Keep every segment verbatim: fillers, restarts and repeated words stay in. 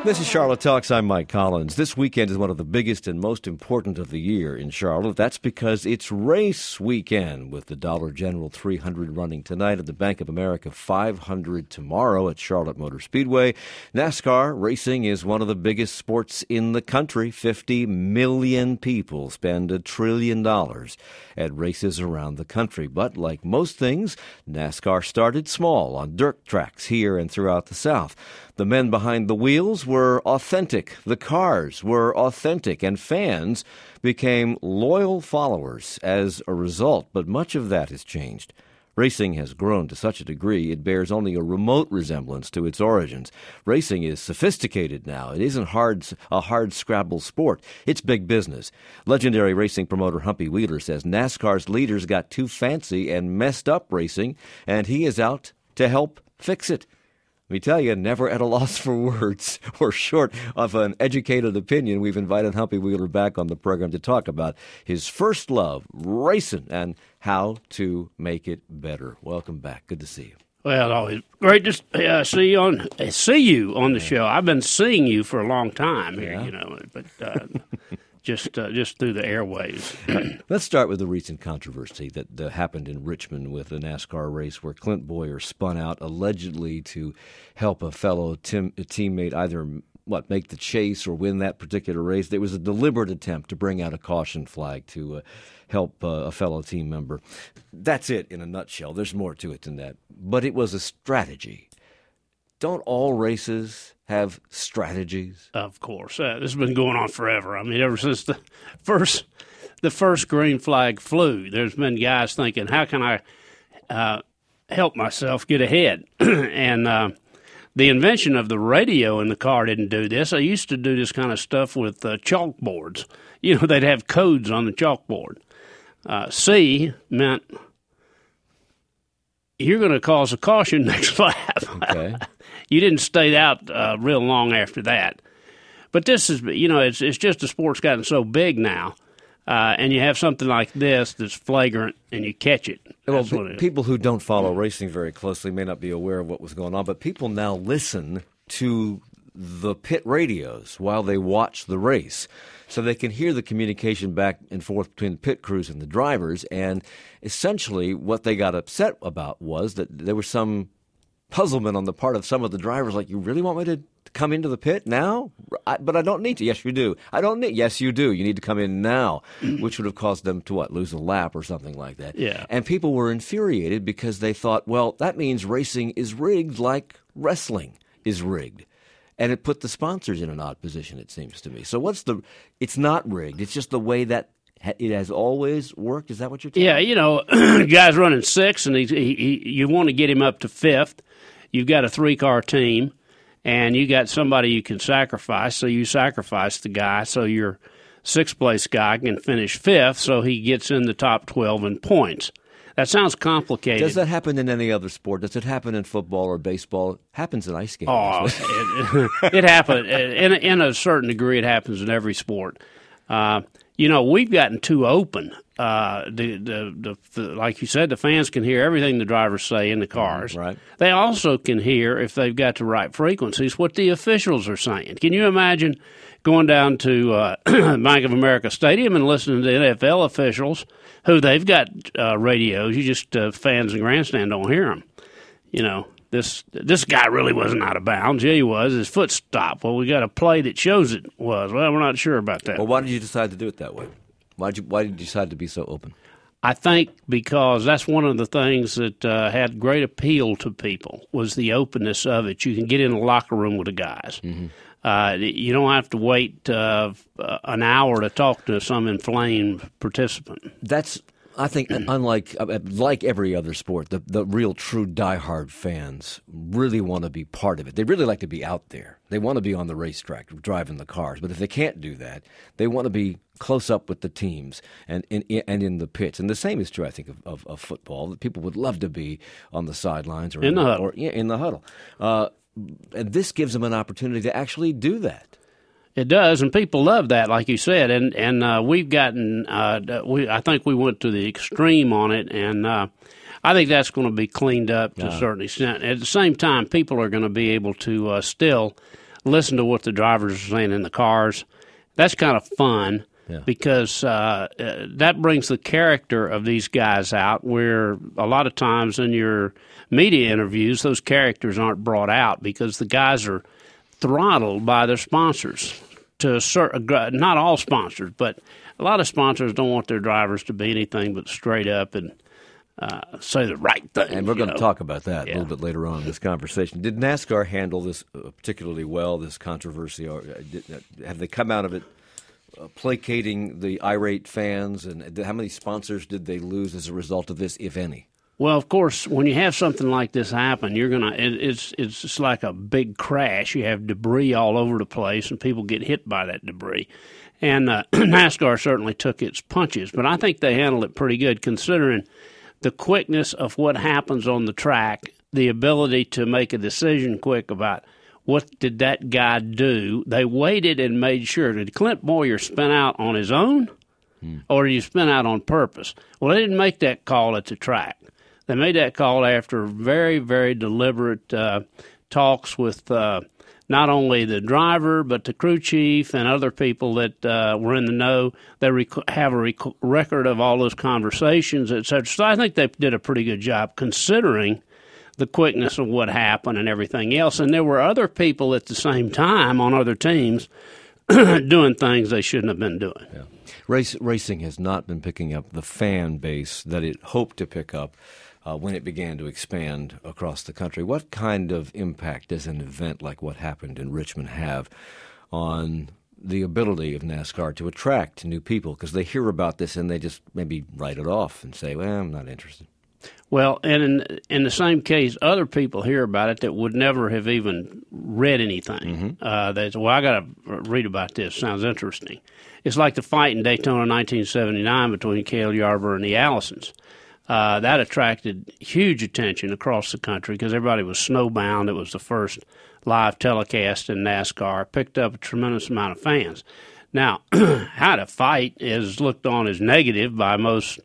This is Charlotte Talks. I'm Mike Collins. This weekend is one of the biggest and most important of the year in Charlotte. That's because it's race weekend, with the Dollar General three hundred running tonight and the Bank of America five hundred tomorrow at Charlotte Motor Speedway. NASCAR racing is one of the biggest sports in the country. fifty million people spend a trillion dollars at races around the country. But like most things, NASCAR started small on dirt tracks here and throughout the South. The men behind the wheels were authentic. The cars were authentic, and fans became loyal followers as a result. But much of that has changed. Racing has grown to such a degree it bears only a remote resemblance to its origins. Racing is sophisticated now. It isn't hard, a hard-scrabble sport. It's big business. Legendary racing promoter Humpy Wheeler says NASCAR's leaders got too fancy and messed up racing, and he is out to help fix it. Let me tell you, never at a loss for words or short of an educated opinion, we've invited Humpy Wheeler back on the program to talk about his first love, racing, and how to make it better. Welcome back. Good to see you. Well, always great to uh, see you on see you on the show. I've been seeing you for a long time here, yeah. you know, but uh, just uh, just through the airwaves. Let's start with the recent controversy that uh, happened in Richmond with a NASCAR race where Clint Bowyer spun out allegedly to help a fellow tim- a teammate either what make the chase or win that particular race. There was a deliberate attempt to bring out a caution flag to uh, help uh, a fellow team member. That's it in a nutshell. There's more to it than that. But it was a strategy. Don't all races have strategies? Of course. Uh, this has been going on forever. I mean, ever since the first the first green flag flew, there's been guys thinking, how can I uh, help myself get ahead? and uh, the invention of the radio in the car didn't do this. I used to do this kind of stuff with uh, chalkboards. You know, they'd have codes on the chalkboard. Uh, C meant you're going to cause a caution next lap. Okay. You didn't stay out uh, real long after that. But this is, you know, it's it's just the sport's gotten so big now, uh, and you have something like this that's flagrant, and you catch it. Well, what it people who don't follow racing very closely may not be aware of what was going on, but people now listen to the pit radios while they watch the race, so they can hear the communication back and forth between the pit crews and the drivers. And essentially what they got upset about was that there was some puzzlement on the part of some of the drivers, like, you really want me to come into the pit now? I, but I don't need to. Yes, you do. I don't need. Yes, you do. You need to come in now, which would have caused them to, what, lose a lap or something like that. Yeah. And people were infuriated because they thought, well, that means racing is rigged like wrestling is rigged. And it put the sponsors in an odd position, it seems to me. So what's the – it's not rigged. It's just the way that it has always worked. Is that what you're telling Yeah, me? you know, guy's running sixth, and he, he, he, you want to get him up to fifth. You've got a three-car team, and you got somebody you can sacrifice, so you sacrifice the guy so your sixth-place guy can finish fifth, so he gets in the top twelve in points. That sounds complicated. Does that happen in any other sport? Does it happen in football or baseball? It happens in ice skating. Oh, it, it, it happens. In, in a certain degree, it happens in every sport. Uh, you know, we've gotten too open. Uh, the, the, the, the, like you said, the fans can hear everything the drivers say in the cars. Right. They also can hear, if they've got the right frequencies, what the officials are saying. Can you imagine going down to uh, Bank of America Stadium and listening to N F L officials who they've got uh, radios? You just, uh, fans in the grandstand don't hear them. You know, this this guy really wasn't out of bounds. Yeah, he was. His foot stopped. Well, we got a play that shows it was. Well, we're not sure about that. Well, why did you decide to do it that way? Why did you, why did you decide to be so open? I think because that's one of the things that uh, had great appeal to people was the openness of it. You can get in the locker room with the guys. Mm-hmm. Uh, you don't have to wait uh, an hour to talk to some inflamed participant. That's, I think, unlike like every other sport, the, the real true diehard fans really want to be part of it. They really like to be out there. They want to be on the racetrack driving the cars. But if they can't do that, they want to be close up with the teams and in, and in the pits. And the same is true, I think, of, of, of football. That people would love to be on the sidelines or in the huddle. Or, yeah, in the huddle. Uh, and this gives them an opportunity to actually do that. It does, and people love that, like you said. And and uh, we've gotten, uh, we I think we went to the extreme on it, and uh, I think that's going to be cleaned up to yeah. a certain extent. At the same time, people are going to be able to uh, still listen to what the drivers are saying in the cars. That's kind of fun. Yeah. Because uh, uh, that brings the character of these guys out, where a lot of times in your media interviews, those characters aren't brought out because the guys are throttled by their sponsors. To a certain, not all sponsors, but a lot of sponsors don't want their drivers to be anything but straight up and uh, say the right thing. And we're going know? to talk about that yeah. a little bit later on in this conversation. Did NASCAR handle this particularly well, this controversy? Or did, have they come out of it Uh, placating the irate fans, and how many sponsors did they lose as a result of this, if any? Well, of course, when you have something like this happen, you're gonna it, it's it's just like a big crash. You have debris all over the place, and people get hit by that debris. And uh, NASCAR certainly took its punches, but I think they handled it pretty good, considering the quickness of what happens on the track, the ability to make a decision quick about what did that guy do? They waited and made sure. Did Clint Bowyer spin out on his own, hmm. or did he spin out on purpose? Well, they didn't make that call at the track. They made that call after very, very deliberate uh, talks with uh, not only the driver but the crew chief and other people that uh, were in the know. They rec- have a rec- record of all those conversations, et cetera. So I think they did a pretty good job considering the quickness of what happened and everything else. And there were other people at the same time on other teams doing things they shouldn't have been doing. Yeah. Race, racing has not been picking up the fan base that it hoped to pick up uh, when it began to expand across the country. What kind of impact does an event like what happened in Richmond have on the ability of NASCAR to attract new people? Because they hear about this and they just maybe write it off and say, well, I'm not interested. Well, and in, in the same case, other people hear about it that would never have even read anything. Mm-hmm. Uh, they say, well, I got to read about this. Sounds interesting. It's like the fight in Daytona nineteen seventy-nine between Cale Yarborough and the Allisons. Uh, that attracted huge attention across the country because everybody was snowbound. It was the first live telecast in NASCAR. Picked up a tremendous amount of fans. Now, how to fight is looked on as negative by most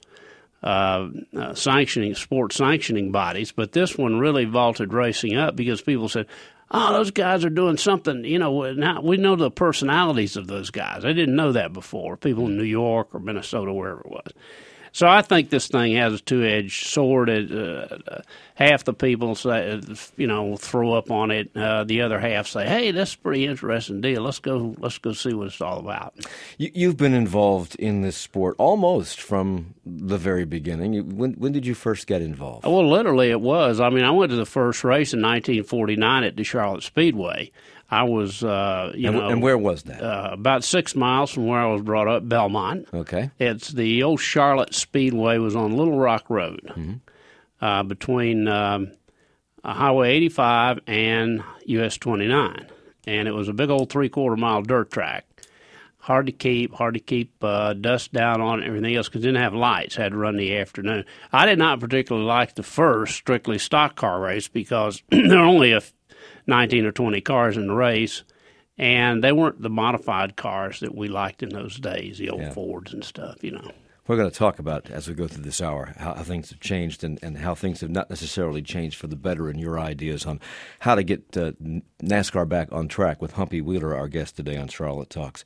Uh, uh, sanctioning sports sanctioning bodies, but this one really vaulted racing up because people said, "Oh, those guys are doing something." You know, now we know the personalities of those guys. I didn't know that before. People in New York or Minnesota, wherever it was. So I think this thing has a two-edged sword. Uh, half the people say, you know, throw up on it. Uh, the other half say, "Hey, that's a pretty interesting deal. Let's go. Let's go see what it's all about." You, you've been involved in this sport almost from the very beginning. You, when, when did you first get involved? Well, literally, it was. I mean, I went to the first race in nineteen forty-nine at the Charlotte Speedway. I was, uh, you and, know, and where was that? Uh, about six miles from where I was brought up, Belmont. Okay, it's the old Charlotte Speedway. Was on Little Rock Road, mm-hmm. uh, between um, Highway eighty-five and U S twenty-nine, and it was a big old three-quarter mile dirt track. Hard to keep, hard to keep uh, dust down on it and everything else because it didn't have lights. Had to run in the afternoon. I did not particularly like the first strictly stock car race because there were only a nineteen or twenty cars in the race, and they weren't the modified cars that we liked in those days, the old yeah. Fords and stuff, you know. We're going to talk about, as we go through this hour, how, how things have changed and, and how things have not necessarily changed for the better and your ideas on how to get uh, NASCAR back on track with Humpy Wheeler, our guest today on Charlotte Talks.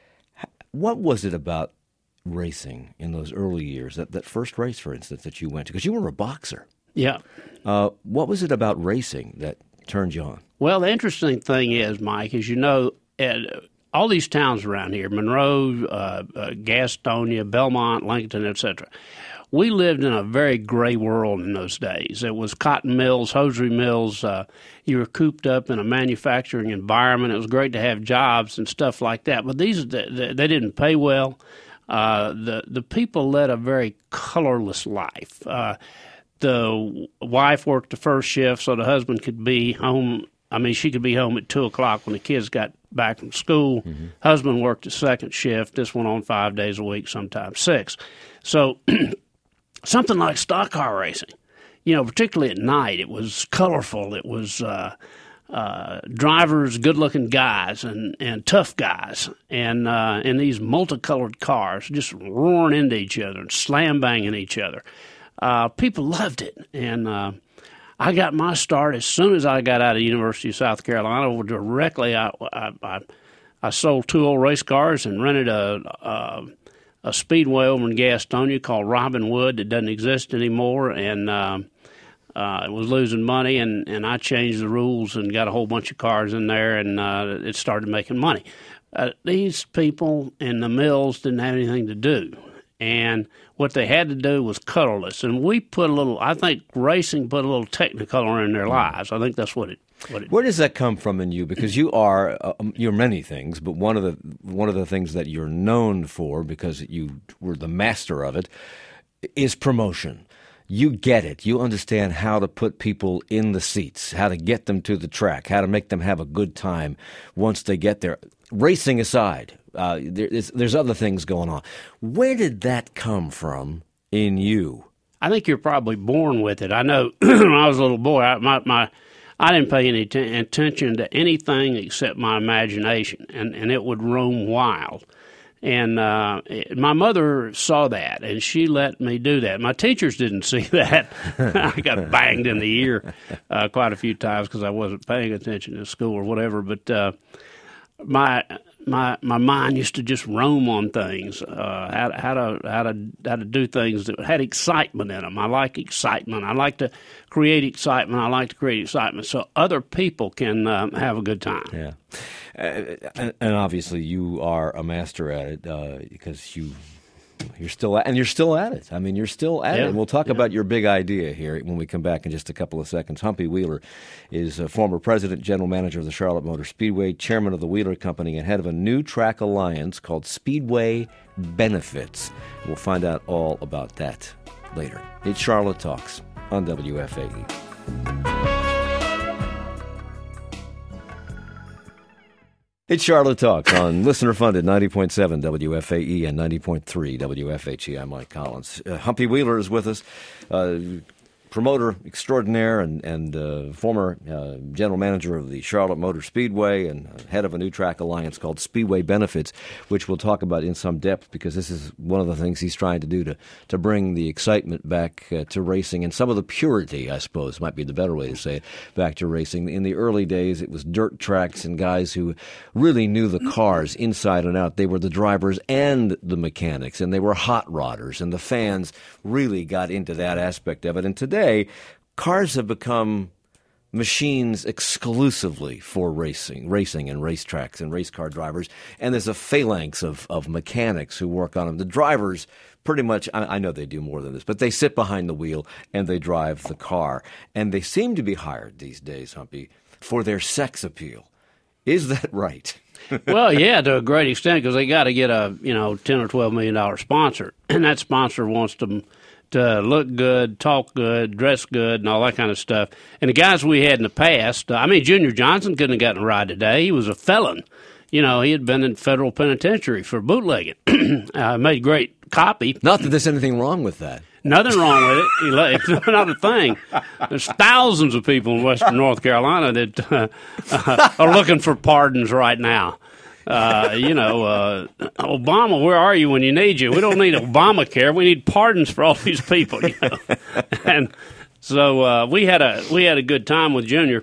What was it about racing in those early years, that, that first race, for instance, that you went to? Because you were a boxer. Yeah. Uh, what was it about racing that turned you on? Well, the interesting thing is, Mike, as you know, at all these towns around here, Monroe, uh, uh, Gastonia, Belmont, Lincoln, et cetera, we lived in a very gray world in those days. It was cotton mills, hosiery mills. Uh, you were cooped up in a manufacturing environment. It was great to have jobs and stuff like that. But these they, they didn't pay well. Uh, the the people led a very colorless life. Uh, the wife worked the first shift so the husband could be home. I mean, she could be home at two o'clock when the kids got back from school. Mm-hmm. Husband worked the second shift. This went on five days a week, sometimes six. So something like stock car racing, you know, particularly at night, it was colorful. It was uh, uh, drivers, good-looking guys and, and tough guys, and uh, in these multicolored cars just roaring into each other and slam-banging each other. Uh, people loved it, and uh, I got my start as soon as I got out of the University of South Carolina. Directly, I I, I, I sold two old race cars and rented a, a a speedway over in Gastonia called Robin Wood that doesn't exist anymore, and uh, uh, it was losing money. And, and I changed the rules and got a whole bunch of cars in there, and uh, it started making money. Uh, these people in the mills didn't have anything to do. And what they had to do was cuddle us. And we put a little, I think racing put a little Technicolor in their lives. I think that's what it, what it Where does that come from in you? Because you are, uh, you're many things, but one of the one of the things that you're known for, because you were the master of it, is promotion. You get it. You understand how to put people in the seats, how to get them to the track, how to make them have a good time once they get there. Racing aside, uh, there's, there's other things going on. Where did that come from in you? I think you're probably born with it. I know when I was a little boy, I, my, my, I didn't pay any t- attention to anything except my imagination, and, and it would roam wild. And uh, it, my mother saw that, and she let me do that. My teachers didn't see that. I got banged in the ear uh, quite a few times because I wasn't paying attention in school or whatever. But uh, my my my mind used to just roam on things, uh, how, how to how to how to do things that had excitement in them. I like excitement. I like to create excitement. I like to create excitement so other people can um, have a good time. Yeah. Uh, and, and obviously, you are a master at it uh, because you you're still at, and you're still at it. I mean, you're still at yeah. it. And we'll talk yeah. about your big idea here when we come back in just a couple of seconds. Humpy Wheeler is a former president, general manager of the Charlotte Motor Speedway, chairman of the Wheeler Company, and head of a new track alliance called Speedway Benefits. We'll find out all about that later. It's Charlotte Talks on W F A E. It's Charlotte Talks on listener-funded ninety point seven W F A E and ninety point three W F H E. I'm Mike Collins. Uh, Humpy Wheeler is with us, uh, promoter extraordinaire and, and uh, former uh, general manager of the Charlotte Motor Speedway and uh, head of a new track alliance called Speedway Benefits, which we'll talk about in some depth because this is one of the things he's trying to do to, to bring the excitement back uh, to racing and some of the purity, I suppose, might be the better way to say it, back to racing. In the early days, it was dirt tracks and guys who really knew the cars inside and out. They were the drivers and the mechanics, and they were hot rodders, and the fans really got into that aspect of it. And today, cars have become machines exclusively for racing, racing and racetracks and race car drivers. And there's a phalanx of, of mechanics who work on them. The drivers pretty much, I, I know they do more than this, but they sit behind the wheel and they drive the car. And they seem to be hired these days, Humpy, for their sex appeal. Is that right? Well, yeah, to a great extent, because they got to get a you know ten or twelve million dollar sponsor, and that sponsor wants them to look good, talk good, dress good, and all that kind of stuff. And the guys we had in the past, I mean, Junior Johnson couldn't have gotten a ride today. He was a felon. You know, he had been in federal penitentiary for bootlegging. uh, made great copy. Not that there's anything wrong with that. Nothing wrong with it. He le- It's not a thing. There's thousands of people in western North Carolina that uh, uh, are looking for pardons right now. Uh, you know, uh, Obama, where are you when you need you? We don't need Obamacare. We need pardons for all these people. You know? And so uh, we had a we had a good time with Junior,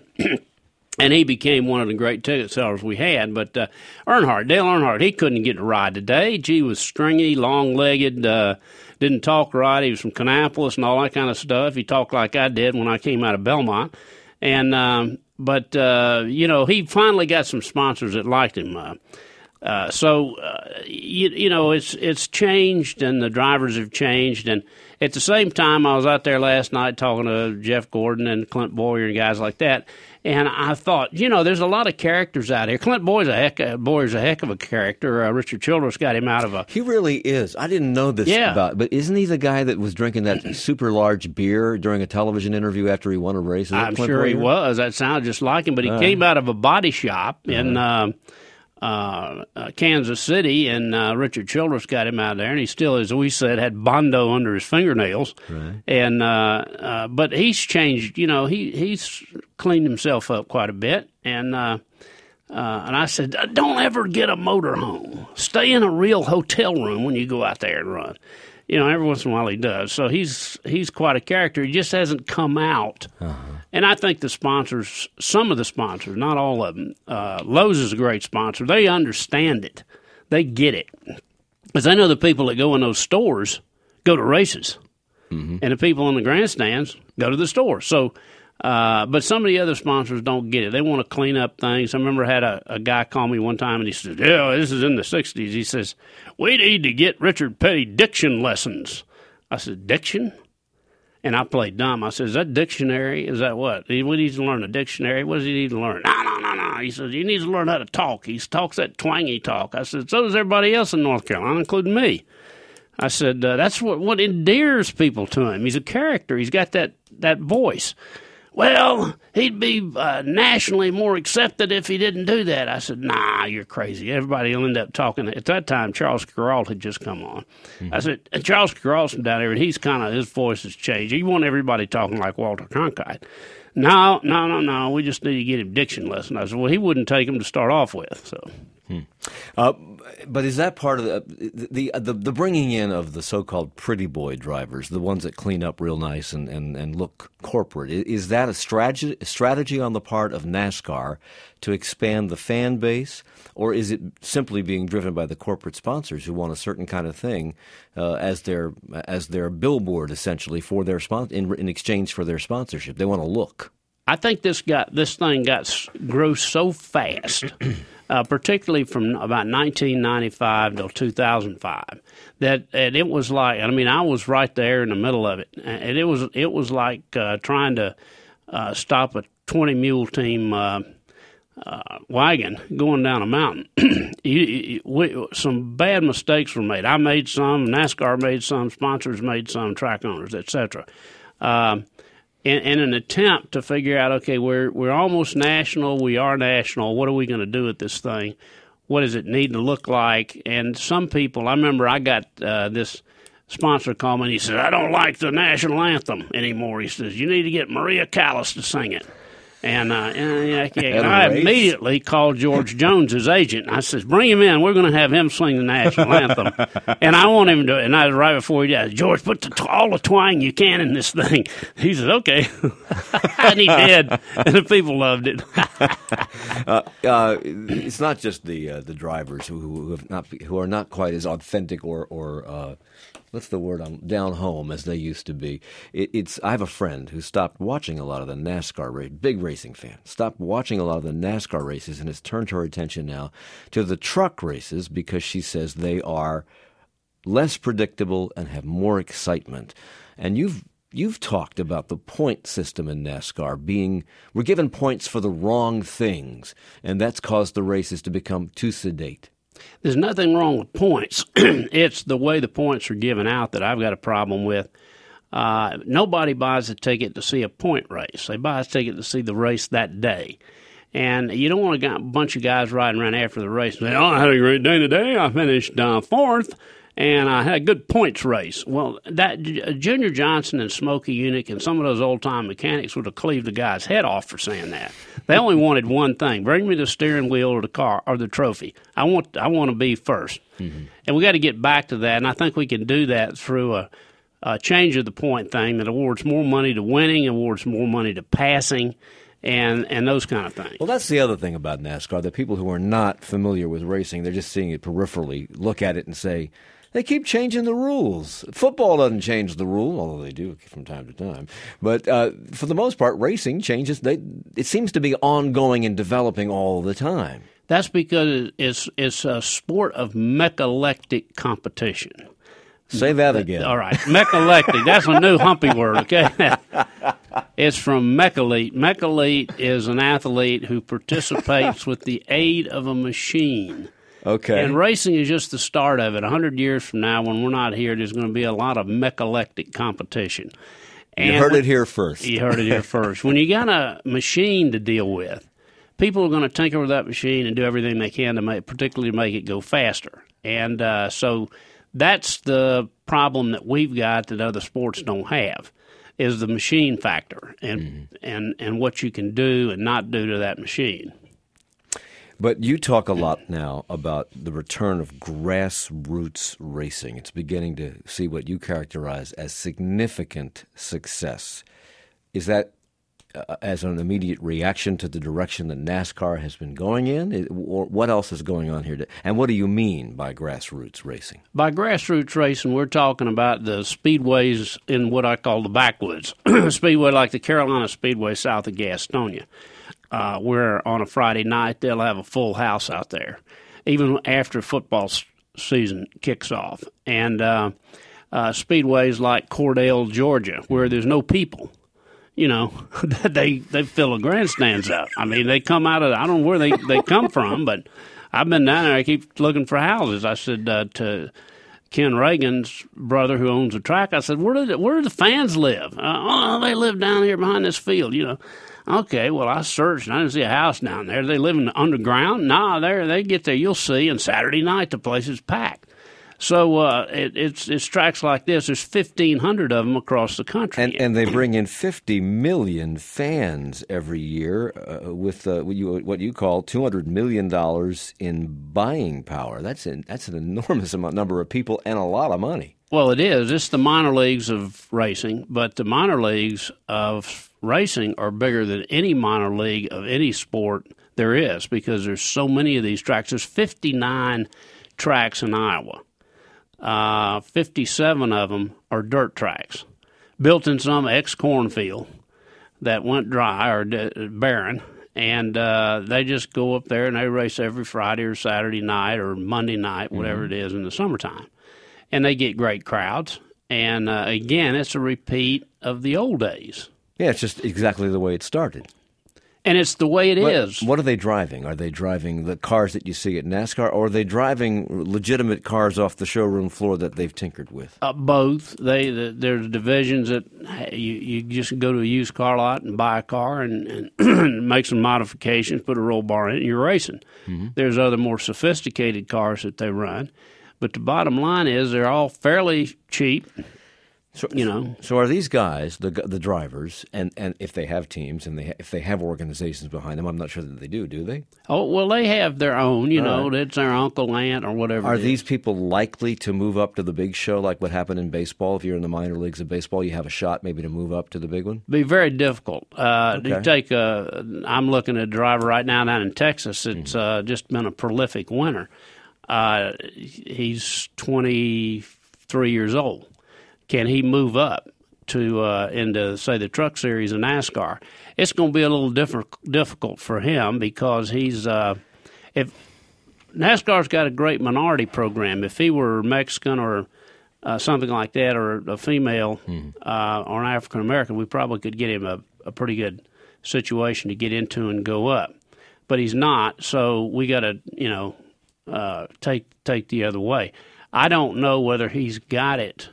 and he became one of the great ticket sellers we had. But uh, Earnhardt, Dale Earnhardt, he couldn't get a ride today. Gee, was stringy, long-legged, uh, didn't talk right. He was from Kannapolis and all that kind of stuff. He talked like I did when I came out of Belmont. And um, but, uh, you know, he finally got some sponsors that liked him. Uh, uh, so, uh, you, you know, it's it's changed, and the drivers have changed. And at the same time, I was out there last night talking to Jeff Gordon and Clint Boyer and guys like that. And I thought, you know, there's a lot of characters out here. Clint Boyer's a heck, uh, Boyer's a heck of a character. Uh, Richard Childress got him out of a. He really is. I didn't know this yeah. about, but isn't he the guy that was drinking that super large beer during a television interview after he won a race? Is I'm Clint sure Boyer? he was. That sounded just like him. But he uh, came out of a body shop uh, in uh, uh, uh, Kansas City, and uh, Richard Childress got him out there, and he still, as we said, had Bondo under his fingernails. Right. And uh, uh, but he's changed. You know, he he's cleaned himself up quite a bit, and. Uh, Uh, and I said, don't ever get a motorhome. Stay in a real hotel room when you go out there and run. You know, every once in a while he does. So he's he's quite a character. He just hasn't come out. Uh-huh. And I think the sponsors, some of the sponsors, not all of them, uh, Lowe's is a great sponsor. They understand it. They get it. Because I know the people that go in those stores go to races. Mm-hmm. And the people in the grandstands go to the store. So, uh, but some of the other sponsors don't get it. They want to clean up things. I remember I had a, a guy call me one time, and he said, yeah, this is in the sixties. He says, we need to get Richard Petty diction lessons. I said, diction? And I played dumb. I said, is that dictionary? Is that what? We need to learn a dictionary. What does he need to learn? No, no, no, no. He says, he needs to learn how to talk. He talks that twangy talk. I said, so does everybody else in North Carolina, including me. I said, uh, that's what, what endears people to him. He's a character. He's got that, that voice. Well, he'd be uh, nationally more accepted if he didn't do that. I said, nah, you're crazy. Everybody will end up talking. At that time, Charles Kuralt had just come on. Mm-hmm. I said, Charles Kuralt's from down there, and he's kind of, his voice has changed. You want everybody talking like Walter Cronkite. No, no, no, no. We just need to get him diction lessons. I said, well, he wouldn't take him to start off with. So, hmm. uh, but is that part of the, the the the bringing in of the so-called pretty boy drivers, the ones that clean up real nice and, and, and look corporate? Is that a strategy a strategy on the part of NASCAR to expand the fan base, or is it simply being driven by the corporate sponsors who want a certain kind of thing uh, as their as their billboard essentially for their spon- in, in exchange for their sponsorship? They want to look. I think this got this thing got grew so fast, uh, particularly from about nineteen ninety-five till two thousand five, that and it was like I mean I was right there in the middle of it, and it was it was like uh, trying to uh, stop a twenty mule team uh, uh, wagon going down a mountain. you, you, we, some bad mistakes were made. I made some, NASCAR made some, sponsors made some, track owners, et cetera. Um, In, in an attempt to figure out, okay, we're we're almost national, we are national, what are we going to do with this thing? What does it need to look like? And some people, I remember I got uh, this sponsor call me, and he said, I don't like the national anthem anymore. He says, you need to get Maria Callas to sing it. And, uh, and, and I immediately called George Jones, his agent. I said, bring him in. We're going to have him sing the national anthem. And I want him to do it. And I was right before he did. George, put the, all the twang you can in this thing. He said, okay. And he did. And the people loved it. uh, uh, it's not just the uh, the drivers who who, have not, who are not quite as authentic or, or uh, what's the word, on down home as they used to be. It, it's I have a friend who stopped watching a lot of the NASCAR race, big racing fan, stopped watching a lot of the NASCAR races and has turned her attention now to the truck races because she says they are less predictable and have more excitement. And you've you've talked about the point system in NASCAR being we're given points for the wrong things, and that's caused the races to become too sedate. There's nothing wrong with points. It's the way the points are given out that I've got a problem with. Uh, nobody buys a ticket to see a point race. They buy a ticket to see the race that day. And you don't want a bunch of guys riding around after the race and say, oh, I had a great day today. I finished uh, fourth, and I had a good points race. Well, that Junior Johnson and Smokey Yunick and some of those old-time mechanics would have cleaved the guy's head off for saying that. They only wanted one thing: bring me the steering wheel or the car or the trophy. I want I want to be first. Mm-hmm. And we got to get back to that, and I think we can do that through a, a change of the point thing that awards more money to winning, awards more money to passing, and and those kind of things. Well, that's the other thing about NASCAR, that people who are not familiar with racing, they're just seeing it peripherally, look at it and say, they keep changing the rules. Football doesn't change the rule, although they do from time to time. But uh, for the most part, racing changes. They, it seems to be ongoing and developing all the time. That's because it's it's a sport of mechalectic competition. Say that again. All right. Mechalectic. That's a new humpy word, okay? It's from mechalete. Mechalete is an athlete who participates with the aid of a machine. Okay. And racing is just the start of it. A hundred years from now, when we're not here, there's going to be a lot of mechalectic competition. And you heard when, it here first. You heard it here first. When you got a machine to deal with, people are going to tinker with that machine and do everything they can to make, particularly to make it go faster. And uh, so that's the problem that we've got that other sports don't have, is the machine factor and mm-hmm. and and what you can do and not do to that machine. But you talk a lot now about the return of grassroots racing. It's beginning to see what you characterize as significant success. Is that uh, as an immediate reaction to the direction that NASCAR has been going in? It, or what else is going on here? To, and what do you mean by grassroots racing? By grassroots racing, we're talking about the speedways in what I call the backwoods. Speedway like the Carolina Speedway south of Gastonia, uh, where on a Friday night they'll have a full house out there, even after football s- season kicks off. And uh, uh, speedways like Cordell, Georgia, where there's no people. You know, they they fill the grandstands up. I mean, they come out of, I don't know where they, they come from, but I've been down there. I keep looking for houses. I said uh, to Ken Reagan's brother who owns the track, I said, where do the, where do the fans live? Uh, oh, they live down here behind this field, you know. Okay, well, I searched, and I didn't see a house down there. They live in the underground? Nah, there they get there. You'll see, and Saturday night the place is packed. So uh, it, it's it's tracks like this. There's fifteen hundred of them across the country. And, and they bring in fifty million fans every year uh, with uh, what, you, what you call two hundred million dollars in buying power. That's an, that's an enormous amount, number of people and a lot of money. Well, it is. It's the minor leagues of racing, but the minor leagues of racing are bigger than any minor league of any sport there is because there's so many of these tracks. There's fifty-nine tracks in Iowa. Uh, fifty-seven of them are dirt tracks, built in some ex-cornfield that went dry or d- barren, and uh, they just go up there and they race every Friday or Saturday night or Monday night, whatever mm-hmm. it is in the summertime. And they get great crowds. And, uh, again, it's a repeat of the old days. Yeah, it's just exactly the way it started. And it's the way it what, is. What are they driving? Are they driving the cars that you see at NASCAR, or are they driving legitimate cars off the showroom floor that they've tinkered with? Uh, both. They the, there's divisions that hey, you you just go to a used car lot and buy a car and, and make some modifications, put a roll bar in it, and you're racing. Mm-hmm. There's other more sophisticated cars that they run, but the bottom line is they're all fairly cheap. So, you know, so are these guys the the drivers, and, and if they have teams and they ha- if they have organizations behind them, I'm not sure that they do. Do they? Oh well, they have their own. You All know, right. it's their uncle, aunt, or whatever. Are it these is. people likely to move up to the big show, like what happened in baseball? If you're in the minor leagues of baseball, you have a shot maybe to move up to the big one. Be very difficult. Uh, Okay. You take a. I'm looking at a driver right now down in Texas. It's mm-hmm. uh, just been a prolific winter. Uh, he's twenty-three years old. Can he move up to uh, into, say, the Truck Series of NASCAR? It's going to be a little different, difficult for him because he's uh, if NASCAR's got a great minority program. If he were Mexican or uh, something like that, or a female mm-hmm. uh, or an African American, we probably could get him a, a pretty good situation to get into and go up. But he's not, so we got to, you know, uh, take take the other way. I don't know whether he's got it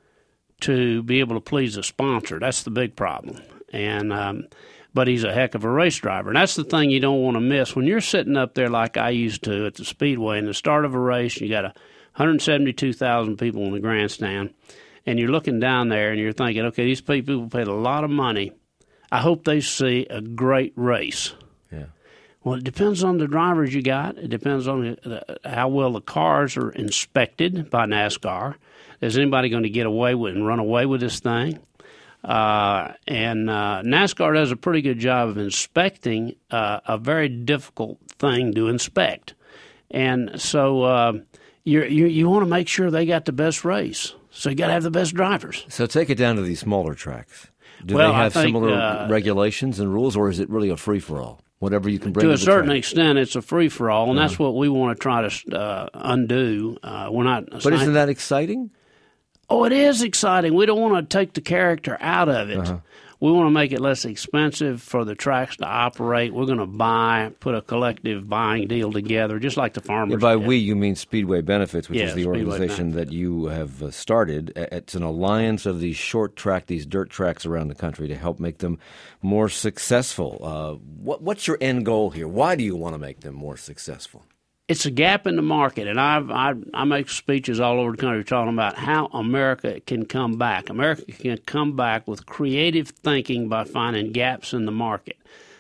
to be able to please a sponsor. That's the big problem. And um, but he's a heck of a race driver. And that's the thing you don't want to miss. When you're sitting up there like I used to at the Speedway in the start of a race, you got one hundred seventy-two thousand people in the grandstand, and you're looking down there and you're thinking, okay, these people paid a lot of money. I hope they see a great race. Yeah. Well, it depends on the drivers you got. It depends on the, how well the cars are inspected by NASCAR. Is anybody going to get away with and run away with this thing? Uh, and uh, NASCAR does a pretty good job of inspecting uh, a very difficult thing to inspect. And so uh, you're, you you want to make sure they got the best race. So you got to have the best drivers. So take it down to these smaller tracks. Do well, they have I think, similar uh, regulations and rules, or is it really a free-for-all? Whatever you can bring to to a the certain track. extent, it's a free for all, and Uh-huh. that's what we want to try to uh, undo. Uh, we're not, But isn't that exciting? Oh, it is exciting. We don't want to take the character out of it. Uh-huh. We want to make it less expensive for the tracks to operate. We're going to buy, put a collective buying deal together, just like the farmers. Yeah, by did. we, you mean Speedway Benefits, which Yeah, is the Speedway organization that you have uh, started. It's an alliance of these short track, these dirt tracks around the country to help make them more successful. Uh, what, what's your end goal here? Why do you want to make them more successful? It's a gap in the market, and I've, I I make speeches all over the country talking about how America can come back. America can come back with creative thinking by finding gaps in the market.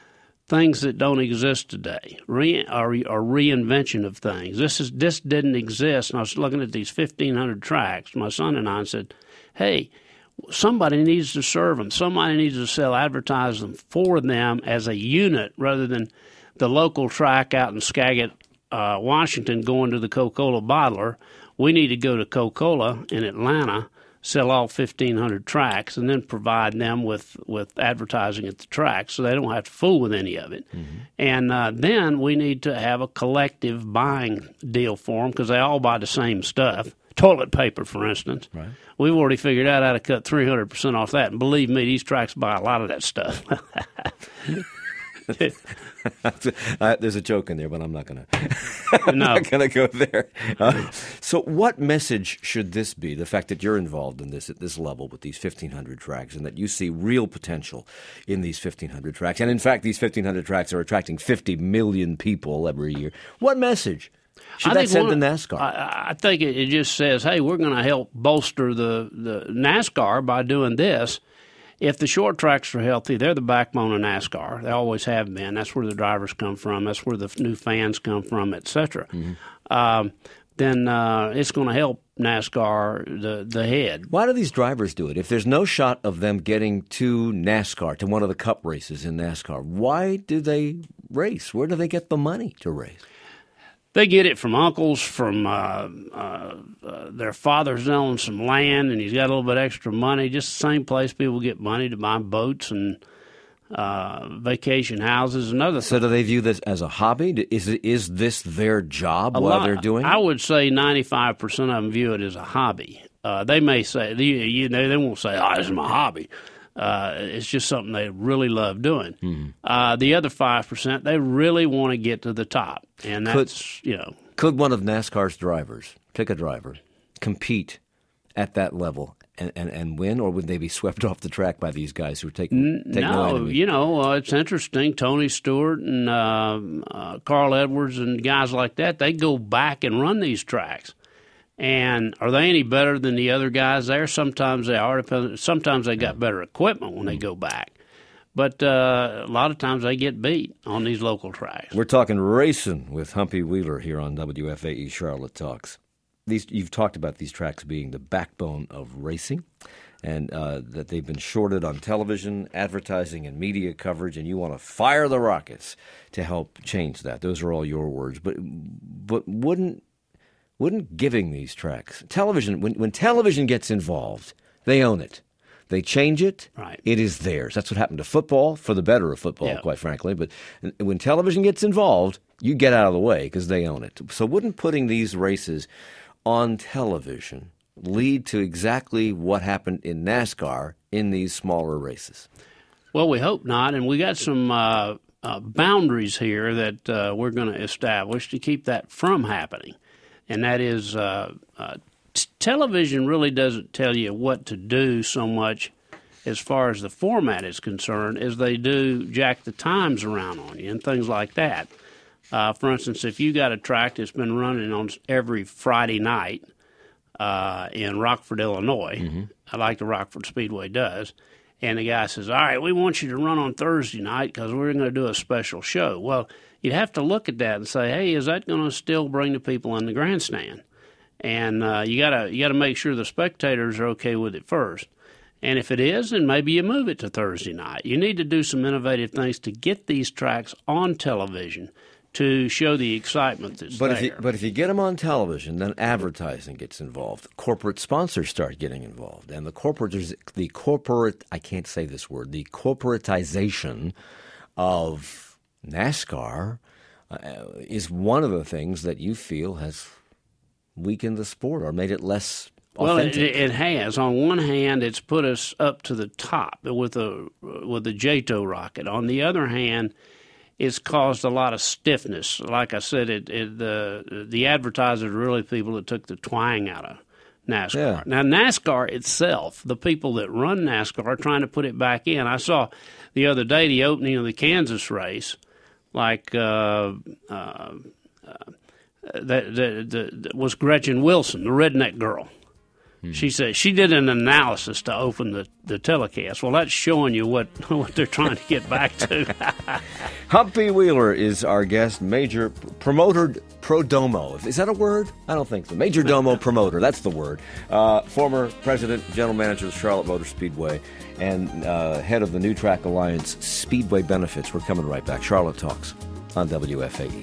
things that don't exist today, re, or, or reinvention of things. This is this didn't exist. And I was looking at these fifteen hundred tracks, my son and I, and said, hey, somebody needs to serve them. Somebody needs to sell, advertise them for them as a unit rather than the local track out in Skagit, uh, Washington, going to the Coca-Cola bottler. We need to go to Coca-Cola in Atlanta, sell all fifteen hundred tracks, and then provide them with, with advertising at the track so they don't have to fool with any of it. Mm-hmm. And uh, then we need to have a collective buying deal for them because they all buy the same stuff. Toilet paper, for instance. Right. We've already figured out how to cut three hundred percent off that. And believe me, these tracks buy a lot of that stuff. uh, there's a joke in there, but I'm not going to I'm no. not going to go there. Uh, so what message should this be, the fact that you're involved in this at this level with these fifteen hundred tracks and that you see real potential in these fifteen hundred tracks? And in fact, these fifteen hundred tracks are attracting fifty million people every year. What message should I that send one, to NASCAR? I, I think it, it just says, hey, we're going to help bolster the, the NASCAR by doing this. If the short tracks are healthy, they're the backbone of NASCAR. They always have been. That's where the drivers come from. That's where the new fans come from, et cetera. Mm-hmm. Um, then uh, it's going to help NASCAR, the, the head. Why do these drivers do it? If there's no shot of them getting to NASCAR, to one of the cup races in NASCAR, why do they race? Where do they get the money to race? They get it from uncles, from uh, uh, uh, their father's owned some land, and he's got a little bit extra money. Just the same place people get money to buy boats and uh, vacation houses and other things. So do they view this as a hobby? Is it, is this their job a while lot, they're doing it? I would say ninety-five percent of them view it as a hobby. Uh, they may say, you know, they won't say, oh, this is my hobby. Uh, it's just something they really love doing. Mm-hmm. Uh, the other five percent, they really want to get to the top. And that's, could, you know. Could one of NASCAR's drivers, pick a driver, compete at that level and, and, and win, or would they be swept off the track by these guys who are taking, taking no, away? You know, uh, it's interesting. Tony Stewart and uh, uh, Carl Edwards and guys like that, they go back and run these tracks. And are they any better than the other guys there? Sometimes they are. Sometimes they got better equipment when they go back. But uh, a lot of times they get beat on these local tracks. We're talking racing with Humpy Wheeler here on W F A E Charlotte Talks. These, you've talked about these tracks being the backbone of racing and uh, that they've been shorted on television, advertising, and media coverage, and you want to fire the rockets to help change that. Those are all your words. But, but wouldn't... Wouldn't giving these tracks, television, when, when television gets involved, they own it. They change it. Right. It is theirs. That's what happened to football, for the better of football, yeah. quite frankly. But when television gets involved, you get out of the way because they own it. So wouldn't putting these races on television lead to exactly what happened in NASCAR in these smaller races? Well, we hope not. And we got some uh, uh, boundaries here that uh, we're going to establish to keep that from happening. And that is, uh, uh, t- television really doesn't tell you what to do so much as far as the format is concerned as they do jack the times around on you and things like that. Uh, for instance, if you got a track that's been running on every Friday night uh, in Rockford, Illinois, mm-hmm. like the Rockford Speedway does, and the guy says, all right, we want you to run on Thursday night because we're going to do a special show. Well, you'd have to look at that and say, hey, is that going to still bring the people in the grandstand? And uh, you gotta you gotta make sure the spectators are okay with it first. And if it is, then maybe you move it to Thursday night. You need to do some innovative things to get these tracks on television to show the excitement that's but there. If you, but if you get them on television, then advertising gets involved. Corporate sponsors start getting involved. And the corporate, the corporate, I can't say this word, the corporatization of NASCAR uh, is one of the things that you feel has weakened the sport or made it less authentic. Well, it, it has. On one hand, it's put us up to the top with a with the J T O rocket. On the other hand, it's caused a lot of stiffness. Like I said, it, it the the advertisers are really people that took the twang out of NASCAR. Yeah. Now, NASCAR itself, the people that run NASCAR are trying to put it back in. I saw the other day the opening of the Kansas race, like uh, uh, uh, that, that, that was Gretchen Wilson, the redneck girl. Hmm. She said she did an analysis to open the, the telecast. Well, that's showing you what, what they're trying to get back to. Humpy Wheeler is our guest, major promoter pro domo. Is that a word? I don't think so. Major domo promoter, that's the word. Uh, former president, general manager of Charlotte Motor Speedway, and uh, head of the New Track Alliance Speedway Benefits. We're coming right back. Charlotte Talks on W F A E.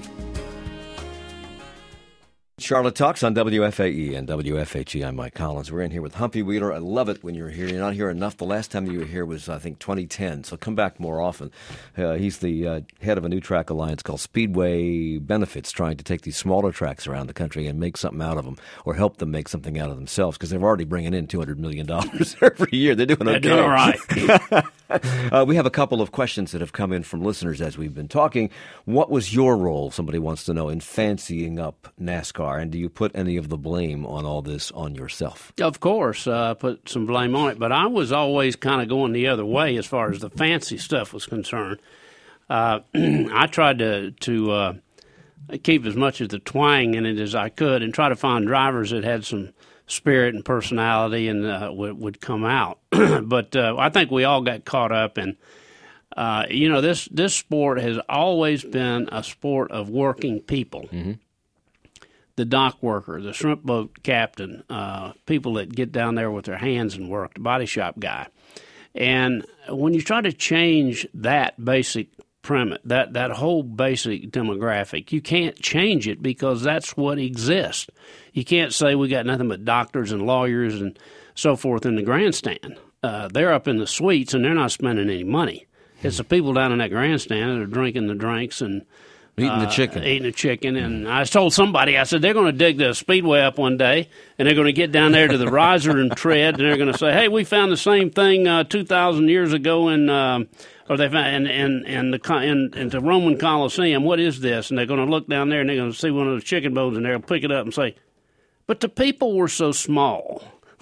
Charlotte Talks on W F A E and W F H E. I'm Mike Collins. We're in here with Humpy Wheeler. I love it when you're here. You're not here enough. The last time you were here was, I think, twenty ten, so come back more often. Uh, he's the uh, head of a new track alliance called Speedway Benefits, trying to take these smaller tracks around the country and make something out of them, or help them make something out of themselves, because they're already bringing in two hundred million dollars every year. They're doing okay. They're doing all right. uh, we have a couple of questions that have come in from listeners as we've been talking. What was your role, somebody wants to know, in fancying up NASCAR, and do you put any of the blame on all this on yourself? Of course, I uh, put some blame on it, but I was always kind of going the other way as far as the fancy stuff was concerned. Uh, I tried to to uh, keep as much of the twang in it as I could and try to find drivers that had some spirit and personality and uh, would, would come out. But uh, I think we all got caught up in, uh, you know, this, this sport has always been a sport of working people. Mm-hmm. The dock worker, the shrimp boat captain, uh, people that get down there with their hands and work, the body shop guy. And when you try to change that basic premise, that, that whole basic demographic, you can't change it because that's what exists. You can't say we got nothing but doctors and lawyers and so forth in the grandstand. Uh, they're up in the suites and they're not spending any money. It's the people down in that grandstand that are drinking the drinks and Eating the chicken. Uh, eating the chicken. And I told somebody, I said, they're going to dig the speedway up one day, and they're going to get down there to the riser and tread, and they're going to say, hey, we found the same thing uh, two thousand years ago in, uh, or they found in, in, in, the, in, in the Roman Coliseum. What is this? And they're going to look down there, and they're going to see one of the chicken bones, and they'll pick it up and say, but the people were so small.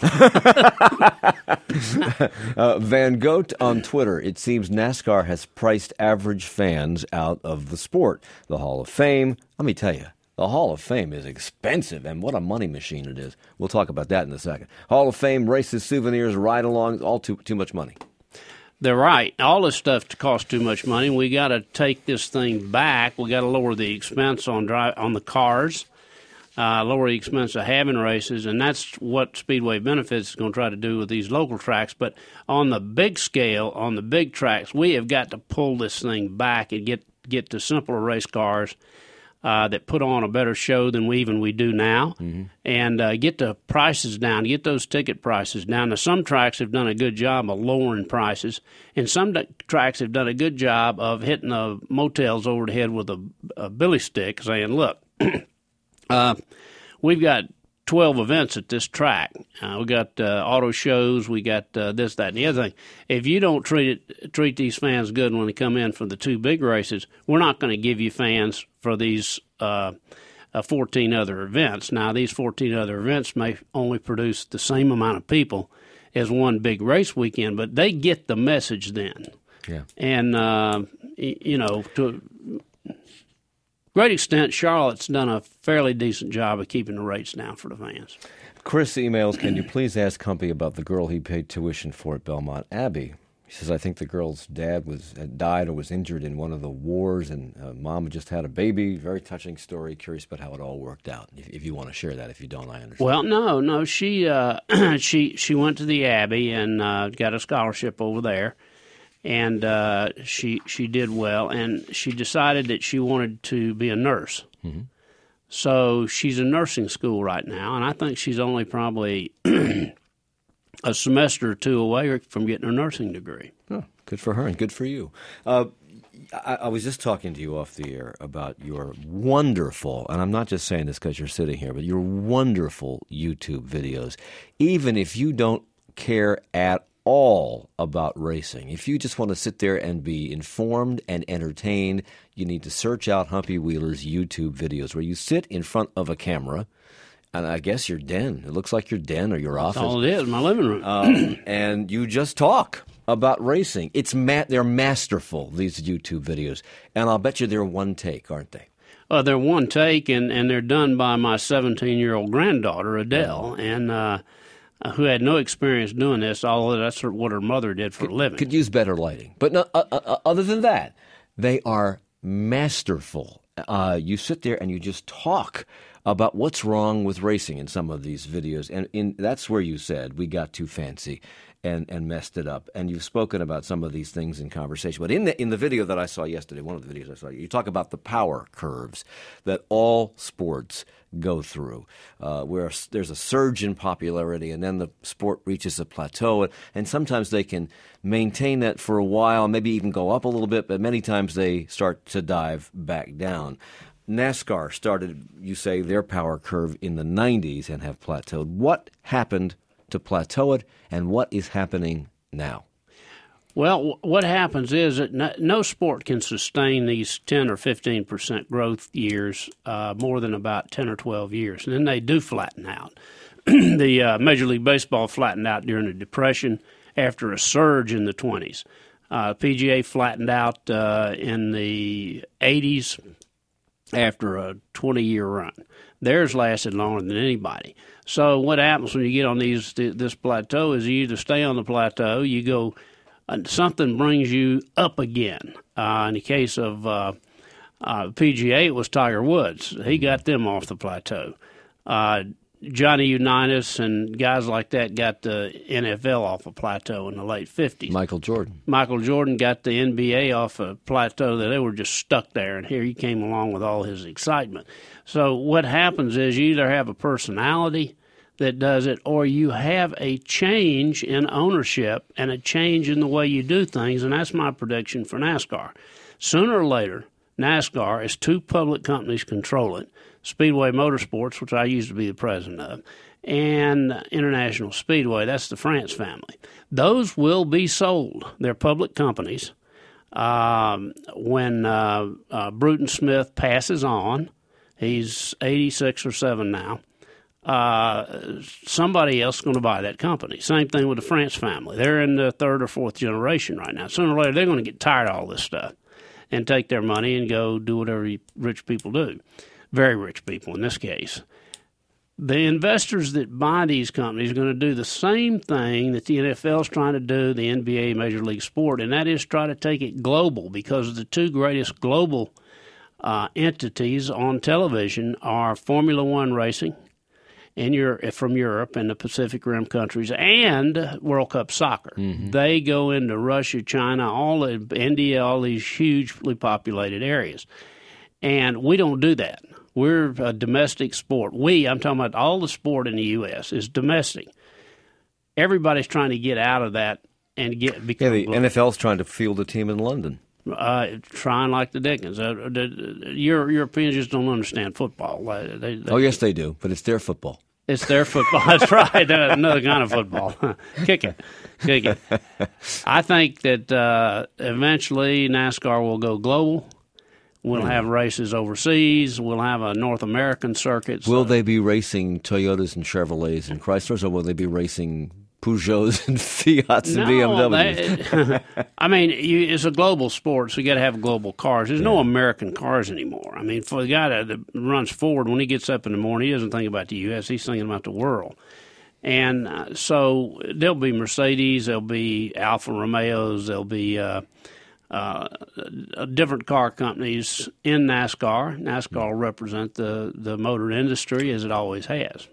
uh, Van Goat on Twitter. It seems NASCAR has priced average fans out of the sport. The Hall of Fame, let me tell you, the Hall of Fame is expensive, and what a money machine it is. We'll talk about that in a second. Hall of Fame, races, souvenirs, ride-alongs, all too too much money. They're right. All this stuff costs too much money. We got to take this thing back. We got to lower the expense on drive on the cars. Uh, lower the expense of having races, and that's what Speedway Benefits is going to try to do with these local tracks. But on the big scale, on the big tracks, we have got to pull this thing back and get get to simpler race cars uh, that put on a better show than we even we do now, mm-hmm. and uh, get the prices down, get those ticket prices down. Now, some tracks have done a good job of lowering prices, and some d- tracks have done a good job of hitting the motels over the head with a, a billy stick, saying, look, Uh, we've got twelve events at this track. Uh, we got uh, auto shows. We got uh, this, that, and the other thing. If you don't treat it, treat these fans good when they come in for the two big races, we're not going to give you fans for these uh, uh, fourteen other events. Now, these fourteen other events may only produce the same amount of people as one big race weekend, but they get the message then. Yeah. And, uh, you know, to great extent, Charlotte's done a fairly decent job of keeping the rates down for the fans. Chris emails, can you please ask Humpy about the girl he paid tuition for at Belmont Abbey? He says, I think the girl's dad was had died or was injured in one of the wars, and uh, mom just had a baby. Very touching story. Curious about how it all worked out. If, if you want to share that. If you don't, I understand. Well, no, no. She uh, she she went to the Abbey and uh, got a scholarship over there. And uh, she she did well, and she decided that she wanted to be a nurse. Mm-hmm. So she's in nursing school right now, and I think she's only probably a semester or two away from getting her nursing degree. Oh, good for her and good for you. Uh, I, I was just talking to you off the air about your wonderful, and I'm not just saying this because you're sitting here, but your wonderful YouTube videos. Even if you don't care at all, all about racing. If you just want to sit there and be informed and entertained, you need to search out Humpy Wheeler's YouTube videos where you sit in front of a camera, and I guess your den. It looks like your den or your office. That's all it is, my living room. um, and you just talk about racing. It's ma- They're masterful, these YouTube videos, and I'll bet you they're one take, aren't they? Uh, they're one take, and, and they're done by my seventeen-year-old granddaughter, Adele, oh. and uh, uh, who had no experience doing this, although that's what her mother did for could, a living. Could use better lighting. But no, uh, uh, other than that, they are masterful. Uh, you sit there and you just talk about what's wrong with racing in some of these videos. And in, that's where you said we got too fancy and, and messed it up. And you've spoken about some of these things in conversation. But in the, in the video that I saw yesterday, one of the videos I saw, you talk about the power curves that all sports go through, uh, where there's a surge in popularity and then the sport reaches a plateau. And, and sometimes they can maintain that for a while, maybe even go up a little bit, but many times they start to dive back down. NASCAR started, you say, their power curve in the nineties and have plateaued. What happened to plateau it, and what is happening now? Well, what happens is that no, no sport can sustain these ten or fifteen percent growth years uh, more than about ten or twelve years, and then they do flatten out. the uh, Major League Baseball flattened out during the Depression after a surge in the twenties. Uh, P G A flattened out uh, in the eighties after a twenty-year run. Theirs lasted longer than anybody. So what happens when you get on these this plateau is you either stay on the plateau, you go, uh, something brings you up again. Uh, in the case of uh, uh, P G A, it was Tiger Woods. He got them off the plateau. Uh, Johnny Unitas and guys like that got the N F L off a plateau in the late fifties. Michael Jordan. Michael Jordan got the N B A off a plateau that they were just stuck there, and here he came along with all his excitement. So what happens is you either have a personality that does it, or you have a change in ownership and a change in the way you do things, and that's my prediction for NASCAR. Sooner or later, NASCAR, as two public companies control it, Speedway Motorsports, which I used to be the president of, and International Speedway, that's the France family. Those will be sold. They're public companies. Um, when uh, uh, Bruton Smith passes on, he's eighty-six or seven now, uh, somebody else is going to buy that company. Same thing with the France family. They're in the third or fourth generation right now. Sooner or later, they're going to get tired of all this stuff and take their money and go do whatever rich people do. Very rich people in this case. The investors that buy these companies are going to do the same thing that the N F L is trying to do, the N B A, Major League Sport, and that is try to take it global, because the two greatest global uh, entities on television are Formula One racing in Europe, from Europe and the Pacific Rim countries, and World Cup soccer. Mm-hmm. They go into Russia, China, all of India, all these hugely populated areas. And we don't do that. We're a domestic sport. We, I'm talking about all the sport in the U S, is domestic. Everybody's trying to get out of that and get become. Yeah, the global. N F L's trying to field a team in London. Uh, trying like the Dickens. Uh, the, the, Euro, Europeans just don't understand football. They, they, oh, yes, they do, but it's their football. It's their football. That's right. Another kind of football. Kick it. Kick it. I think that uh, eventually NASCAR will go global. We'll have races overseas. We'll have a North American circuit. So. Will they be racing Toyotas and Chevrolets and Chryslers, or will they be racing Peugeots and Fiats no, and B M Ws? They, I mean, you, it's a global sport, so you got to have global cars. There's yeah. no American cars anymore. I mean, for the guy that, that runs Ford, when he gets up in the morning, he doesn't think about the U S. He's thinking about the world. And uh, so there'll be Mercedes, there'll be Alfa Romeos, there'll be uh, uh, different car companies in NASCAR. NASCAR will represent the, the motor industry as it always has.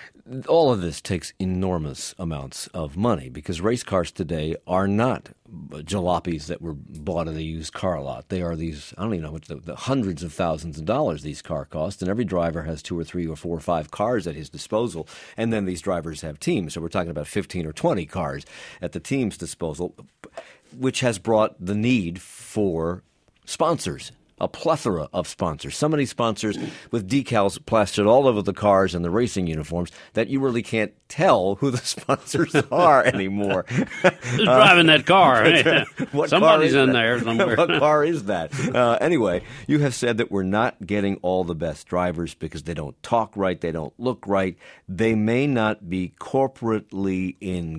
All of this takes enormous amounts of money, because race cars today are not jalopies that were bought at a used car lot. They are these, I don't even know what the, the hundreds of thousands of dollars these cars cost, and every driver has two or three or four or five cars at his disposal, and then these drivers have teams. So we're talking about fifteen or twenty cars at the team's disposal, which has brought the need for sponsors. A plethora of sponsors. So many sponsors with decals plastered all over the cars and the racing uniforms that you really can't tell who the sponsors are anymore. Who's uh, driving that car? What Somebody's car in that? there somewhere. What car is that? Uh, anyway, you have said that we're not getting all the best drivers because they don't talk right, they don't look right, they may not be corporately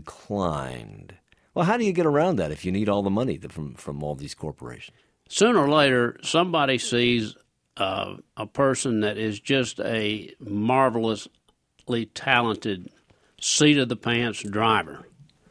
inclined. Well, how do you get around that if you need all the money from, from all these corporations? Sooner or later, somebody sees uh, a person that is just a marvelously talented seat of the pants driver.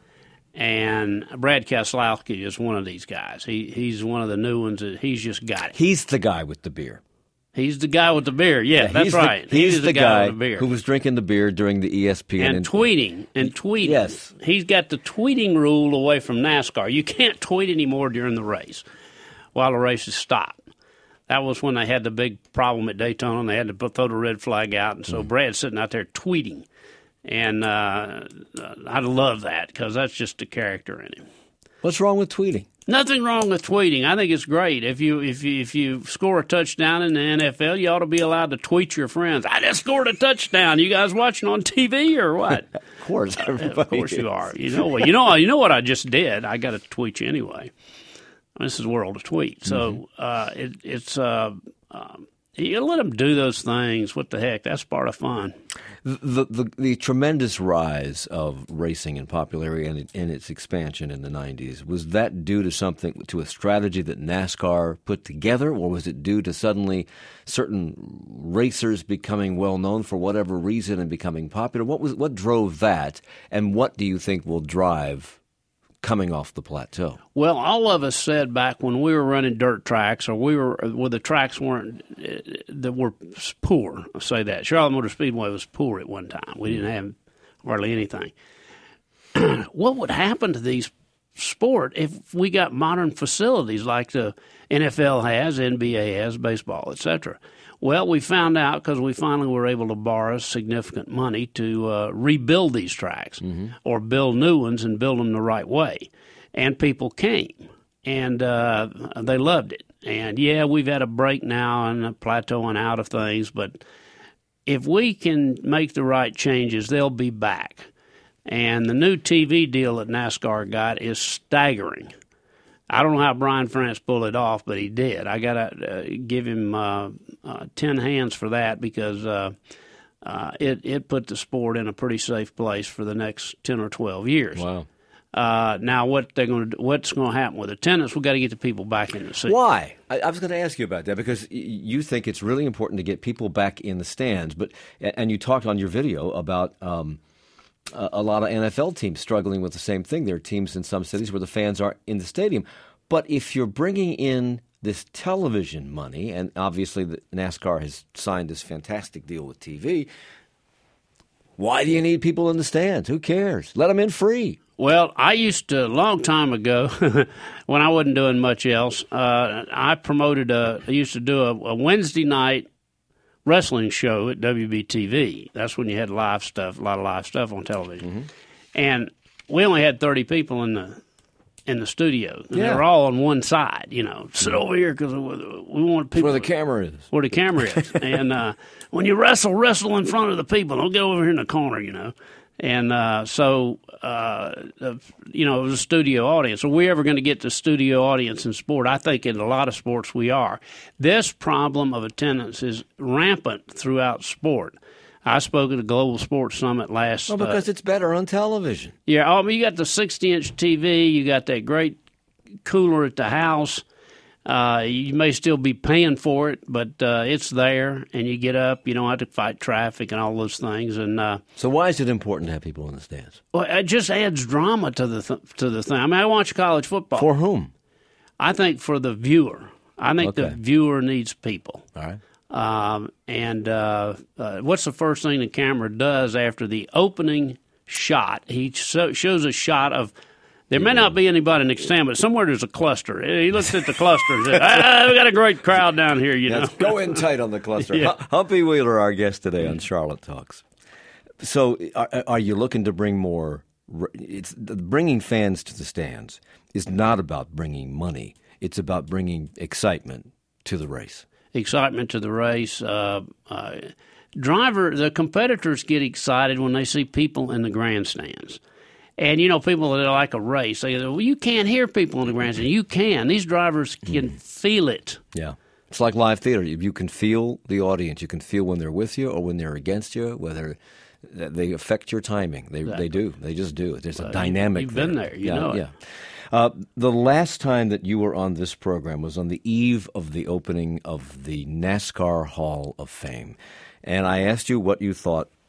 And Brad Keselowski is one of these guys. He he's one of the new ones that he's just got it. He's the guy with the beer. He's the guy with the beer. Yeah, yeah that's right. The, he's, he's the, the guy, guy with the beer who was drinking the beer during the E S P N and, and tweeting and tweeting. Yes, he's got the tweeting rule away from NASCAR. You can't tweet anymore during the race while the race is stopped. That was when they had the big problem at Daytona, and they had to put, throw the red flag out, and so mm. Brad's sitting out there tweeting. And uh, I love that because that's just the character in him. What's wrong with tweeting? Nothing wrong with tweeting. I think it's great. If you if you if you score a touchdown in the N F L, you ought to be allowed to tweet your friends. I just scored a touchdown. You guys watching on T V or what? Of course, everybody of course is. You are. You know what? You know you know what I just did. I got to tweet you anyway. This is World of Tweet. So mm-hmm. uh, it, it's uh, um, you let them do those things. What the heck? That's part of fun. The, the the tremendous rise of racing in popularity and in its expansion in the nineties, was that due to something, to a strategy that NASCAR put together, or was it due to suddenly certain racers becoming well known for whatever reason and becoming popular? What was what drove that, and what do you think will drive coming off the plateau? Well, all of us said back when we were running dirt tracks, or we were where the tracks weren't that were poor. I'll say that Charlotte Motor Speedway was poor at one time. We didn't have hardly anything. What would happen to these sport if we got modern facilities like the N F L has, N B A has, baseball, et cetera? Well, we found out because we finally were able to borrow significant money to uh, rebuild these tracks mm-hmm. or build new ones and build them the right way. And people came, and uh, they loved it. And, yeah, we've had a break now and a plateauing out of things, but if we can make the right changes, they'll be back. And the new T V deal that NASCAR got is staggering. I don't know how Brian France pulled it off, but he did. I got to uh, give him uh, uh, ten hands for that because uh, uh, it it put the sport in a pretty safe place for the next ten or twelve years. Wow. Uh, now, what they're going to do, what's going to happen with attendance? We've got to get the people back in the seat. Why? I, I was going to ask you about that because you think it's really important to get people back in the stands, but and you talked on your video about. Um, A lot of N F L teams struggling with the same thing. There are teams in some cities where the fans aren't in the stadium. But if you're bringing in this television money, and obviously the NASCAR has signed this fantastic deal with T V, why do you need people in the stands? Who cares? Let them in free. Well, I used to, a long time ago, when I wasn't doing much else, uh, I promoted a, I used to do a, a Wednesday night wrestling show at W B T V. That's when you had live stuff, a lot of live stuff on television. Mm-hmm. And we only had thirty people in the in the studio. And yeah. They were all on one side, you know. Sit over here because we want people. Where the camera is. Where the camera is. And uh, when you wrestle, wrestle in front of the people. Don't get over here in the corner, you know. And uh, so, uh, uh, you know, it was a studio audience. Are we ever going to get the studio audience in sport? I think in a lot of sports we are. This problem of attendance is rampant throughout sport. I spoke at a Global Sports Summit last. Well, because uh, it's better on television. Yeah, I mean, you got the sixty-inch T V. You got that great cooler at the house. Uh, you may still be paying for it, but uh, it's there, and you get up. You don't have to fight traffic and all those things. And uh, so, why is it important to have people in the stands? Well, it just adds drama to the th- to the thing. I mean, I watch college football. For whom? I think for the viewer. I think okay. the viewer needs people. All right. Um, and uh, uh, what's the first thing the camera does after the opening shot? He so- shows a shot of. There may not be anybody in the stand, but somewhere there's a cluster. He looks at the cluster and says, ah, we got a great crowd down here, you Yes, know. Go in tight on the cluster. Yeah. Humpy Wheeler, our guest today on Charlotte Talks. So are, are you looking to bring more – It's bringing fans to the stands is not about bringing money. It's about bringing excitement to the race. Excitement to the race. Uh, uh, driver, the competitors get excited when they see people in the grandstands. And, you know, people that like a race, they go, well, you can't hear people in the grandstand. You can. These drivers can mm. feel it. Yeah. It's like live theater. You can feel the audience. You can feel when they're with you or when they're against you, whether they affect your timing. They exactly. they do. They just do. There's a uh, dynamic You've there. been there. You yeah, know it. Yeah. Uh, the last time that you were on this program was on the eve of the opening of the NASCAR Hall of Fame. And I asked you what you thought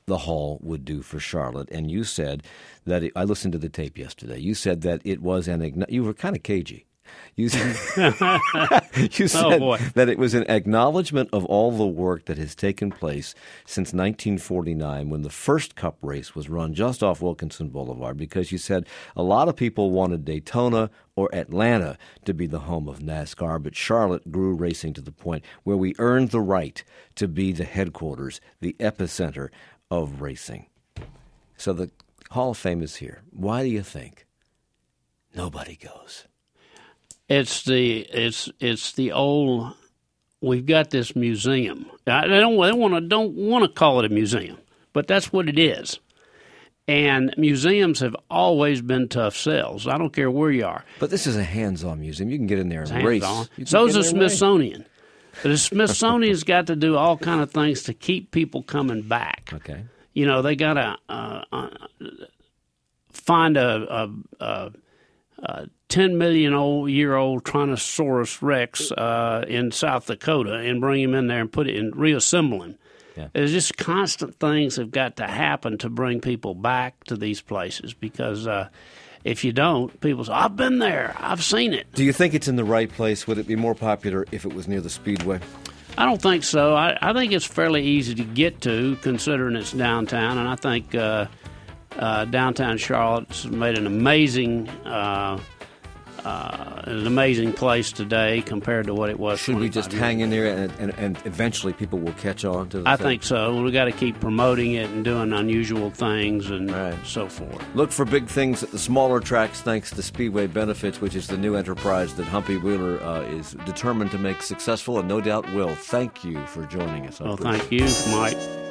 the Hall would do for Charlotte. And you said that it, I listened to the tape yesterday. You said that it was an you were kind of cagey. You said, you said oh, boy. that it was an acknowledgement of all the work that has taken place since nineteen forty-nine when the first Cup race was run just off Wilkinson Boulevard, because you said a lot of people wanted Daytona or Atlanta to be the home of NASCAR, but Charlotte grew racing to the point where we earned the right to be the headquarters, the epicenter of racing. So the Hall of Fame is here. Why do you think nobody goes? It's the it's it's the old. We've got this museum. I don't they want to don't want to call it a museum, but that's what it is. And museums have always been tough sells. I don't care where you are. But this is a hands-on museum. You can get in there and it's race. So is the Smithsonian. But the Smithsonian's got to do all kind of things to keep people coming back. Okay. You know, they got to uh, uh, find a. a, a Uh, ten million old year old Tyrannosaurus Rex uh, in South Dakota and bring him in there and put it in, reassemble him. Yeah. There's just constant things have got to happen to bring people back to these places, because uh, if you don't, people say, I've been there, I've seen it. Do you think it's in the right place? Would it be more popular if it was near the Speedway? I don't think so. I, I think it's fairly easy to get to, considering it's downtown, and I think uh, Uh, downtown Charlotte's made an amazing, uh, uh, an amazing place today compared to what it was. Should we just hang in there and, and, and eventually people will catch on to the I thing? think so. We got to keep promoting it and doing unusual things and right. so forth. Look for big things at the smaller tracks thanks to Speedway Benefits, which is the new enterprise that Humpy Wheeler uh, is determined to make successful and no doubt will. Thank you for joining us. Well, thank you, Mike.